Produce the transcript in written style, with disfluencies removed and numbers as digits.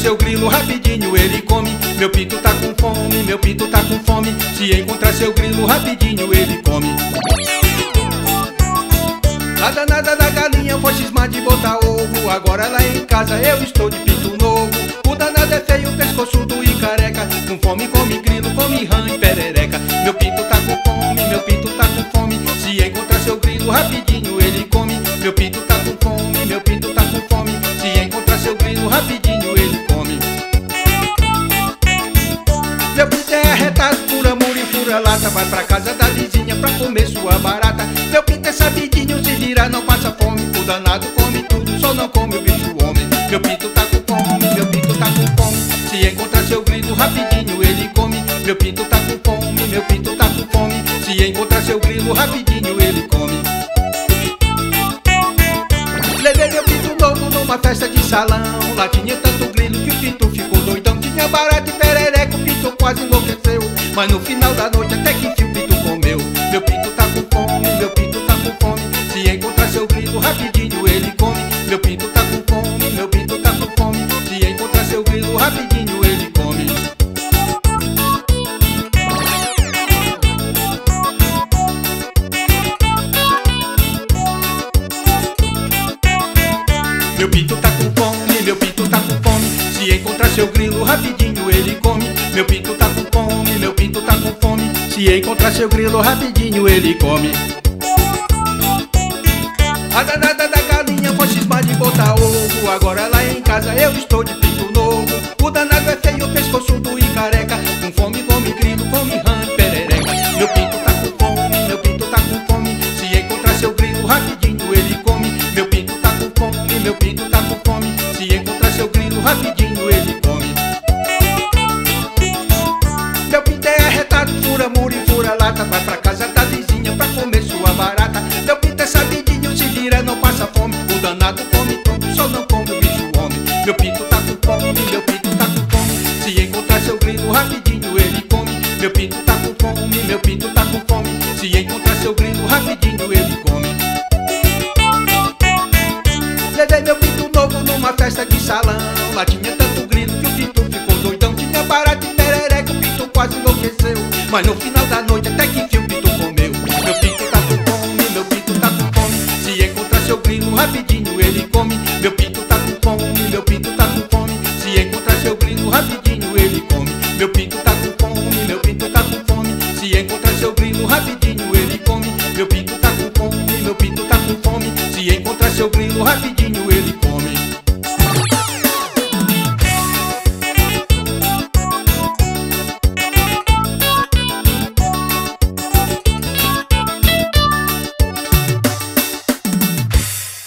seu grilo rapidinho ele come. Meu pinto tá com fome, meu pinto tá com fome. Se encontrar seu grilo rapidinho ele come. A danada da galinha foi cismar de botar ovo. Agora lá em casa eu estou de pinto novo. O danado é feio, pescoçudo e careca. Com fome come grilo, come rã e perereca. Meu pinto tá com fome, meu pinto tá com fome. Se encontrar seu grilo rapidinho ele come. Meu pinto tá com fome, meu pinto tá com fome. Se encontrar seu grilo rapidinho ele come. Meu pinto é arretado, fura muro e fura lata. Vai pra casa da vizinha pra comer sua barata. Meu pinto é sabidinho, se vira não passa fome. O danado come tudo, só não come o bicho homem. Meu pinto tá com fome, meu pinto tá com fome. Se encontrar seu grilo rapidinho ele come. Meu pinto tá com fome, meu pinto tá com fome. Se encontrar seu grilo rapidinho ele come. Levei meu pinto novo numa festa de salão. Lá tinha tanto grilo que o pinto ficou doidão. Tinha barata e perereca, o pinto quase enlouqueceu. Mas no final da noite até que enfim o pinto comeu. Meu pinto tá com fome, meu pinto tá com fome. Se encontrar seu grilo rapidinho ele come. Meu pinto tá com fome, meu pinto tá com fome. Se encontrar seu grilo rapidinho ele come. Meu pinto tá com fome, meu pinto tá com fome. Se encontrar seu grilo rapidinho ele come. Meu pinto tá com fome, meu pinto tá com fome. Se encontrar seu grilo rapidinho ele come. A danada da galinha foi cismar de botar ovo. Agora lá em casa eu estou de pinto novo. O danado é feio, pescoçudo e careca. Com fome come grilo, come rã e perereca. Meu pinto tá com fome, meu pinto tá com fome. Se encontrar seu grilo rapidinho ele come. Meu pinto tá com fome, meu pinto tá com fome. Se encontrar seu grilo rapidinho ele come. Meu pinto é arretado, fura muro e fura lata. Vai pra casa da vizinha pra comer sua barata. Meu pinto é sabidinho, se vira não passa fome. O danado come tudo, só não come o bicho homem. Meu pinto tá com fome, meu pinto tá com fome. Se encontrar seu grilo rapidinho ele come. Meu pinto tá com fome, meu pinto tá com fome. Se encontrar seu grilo rapidinho ele come. Levei meu pinto novo numa festa de salão. Lá tinha tanto grilo que o pinto ficou doidão. Tinha barata e perereca, o pinto quase enlouqueceu. Mas no final da noite até que enfim o pinto comeu. Meu pinto tá com fome, meu pinto tá com fome. Se encontrar seu grilo rapidinho ele come. Meu pinto tá com fome, meu pinto tá com fome. Se encontrar seu grilo rapidinho ele come. Meu pinto tá com fome, meu pinto tá com fome. Se encontrar seu grilo rapidinho ele come. Meu pinto tá com fome, meu pinto tá com fome. Se encontrar seu grilo rapidinho